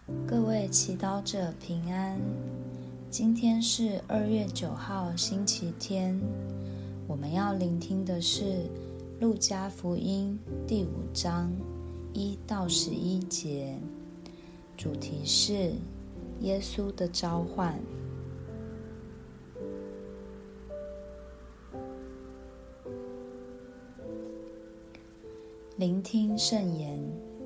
各位祈祷者平安，今天是2月9号星期天，我们要聆听的是路加福音第5章1到11节，主题是耶稣的召唤。聆听圣言。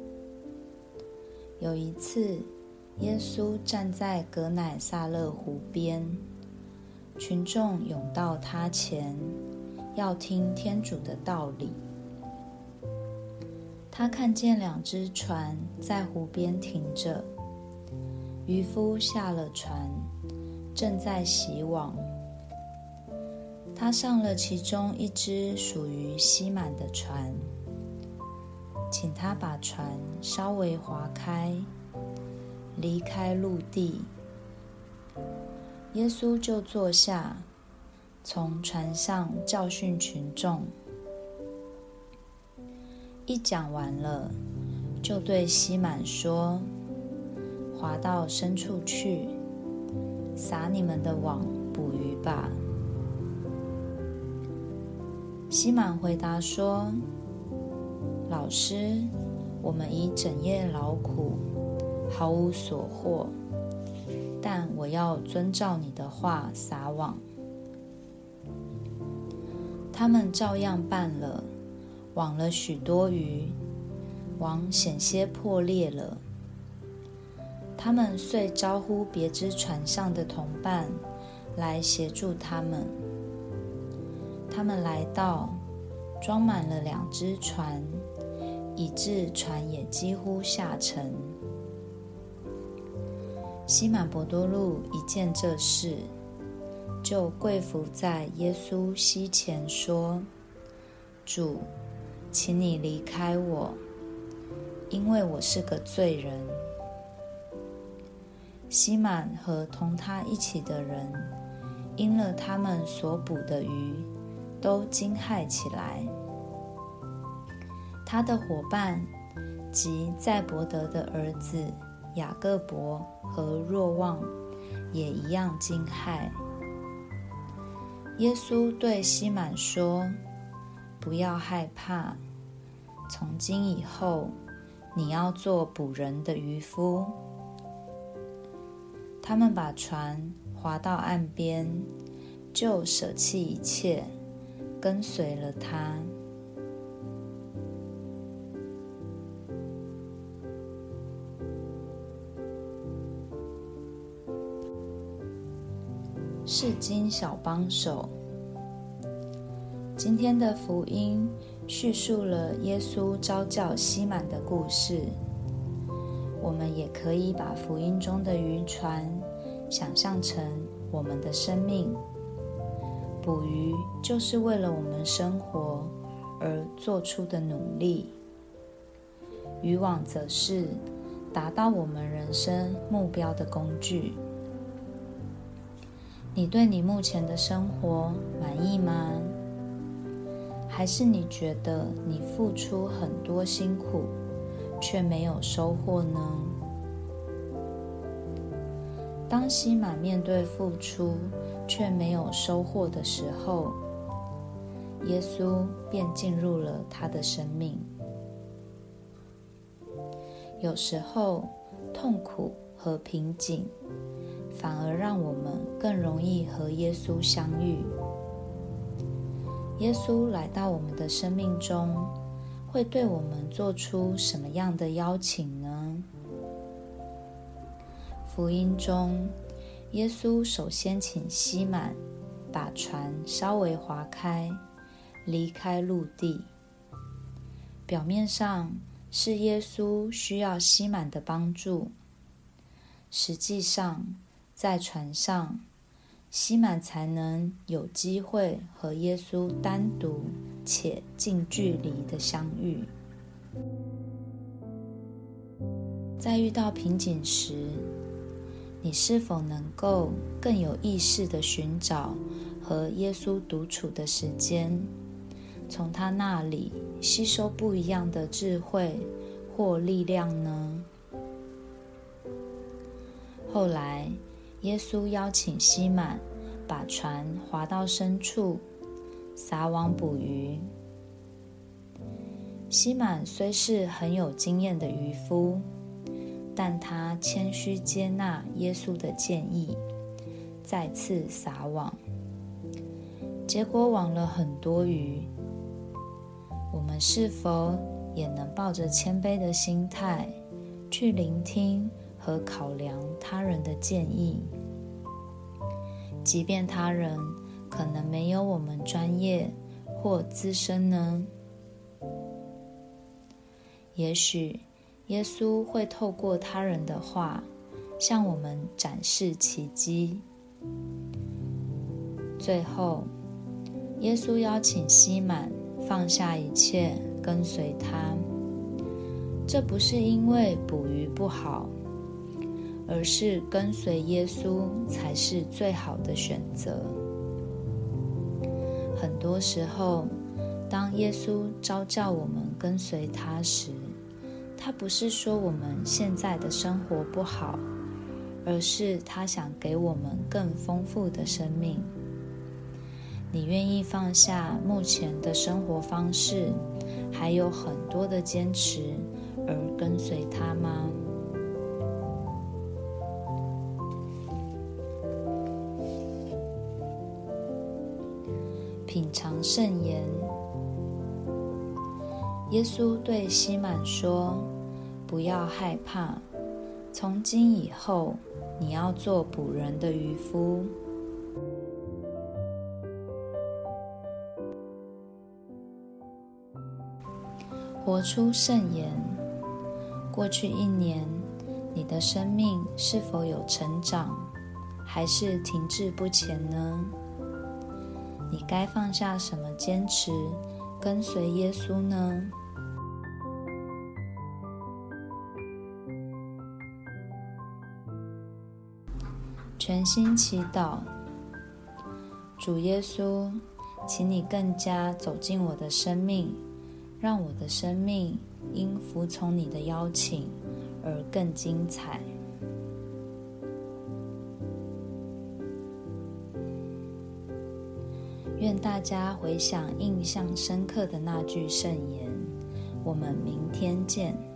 有一次，耶稣站在革乃撒勒湖边，群众涌到他前，要听天主的道理。他看见2只船在湖边停着，渔夫下了船，正在洗网。他上了其中一只属于西满的船，请他把船稍微划开，离开陆地。耶稣就坐下，从船上教训群众。一讲完了，就对西满说：“划到深处去，撒你们的网捕鱼吧。”西满回答说：“老师，我们已整夜劳苦，毫无所获，但我要遵照你的话撒网。”他们照样办了，网了许多鱼，网险些破裂了。他们遂招呼别只船上的同伴来协助他们。他们来到，装满了2只船，以致船也几乎下沉。西满伯多禄一见这事，就跪伏在耶稣膝前说：“主，请你离开我，因为我是个罪人。”西满和同他一起的人，因了他们所捕的鱼，都惊骇起来。他的伙伴即载伯德的儿子雅各伯和若望也一样惊骇。耶稣对西满说：“不要害怕，从今以后，你要做捕人的渔夫。”他们把船划到岸边，就舍弃一切，跟随了他。释经小帮手。今天的福音叙述了耶稣召叫西满的故事。我们也可以把福音中的渔船想象成我们的生命。捕鱼就是为了我们生活而做出的努力，渔网则是达到我们人生目标的工具。你对你目前的生活满意吗？还是你觉得你付出很多辛苦，却没有收获呢？当西满面对付出却没有收获的时候，耶稣便进入了他的生命。有时候，痛苦和瓶颈反而让我们更容易和耶稣相遇。耶稣来到我们的生命中，会对我们做出什么样的邀请呢？福音中，耶稣首先请西满把船稍微划开，离开陆地。表面上是耶稣需要西满的帮助，实际上在船上，西满才能有机会和耶稣单独且近距离的相遇。在遇到瓶颈时，你是否能够更有意识地寻找和耶稣独处的时间，从他那里吸收不一样的智慧或力量呢？ 后来，耶稣邀请西满把船划到深处，撒网捕鱼。西满虽是很有经验的渔夫，但他谦虚接纳耶稣的建议，再次撒网。结果网了很多鱼。我们是否也能抱着谦卑的心态，去聆听和考量他人的建议，即便他人可能没有我们专业或资深呢？也许耶稣会透过他人的话，向我们展示奇迹。最后，耶稣邀请西满放下一切，跟随他。这不是因为捕鱼不好，而是跟随耶稣才是最好的选择。很多时候，当耶稣召叫我们跟随他时，他不是说我们现在的生活不好，而是他想给我们更丰富的生命。你愿意放下目前的生活方式，还有很多的坚持，而跟随他吗？品尝圣言。耶稣对西满说：不要害怕，从今以后，你要做捕人的渔夫。活出圣言。过去1年，你的生命是否有成长，还是停滞不前呢？你该放下什么坚持，跟随耶稣呢？全心祈祷。主耶稣，请你更加走进我的生命，让我的生命因服从你的邀请而更精彩。愿大家回想印象深刻的那句圣言。我们明天见。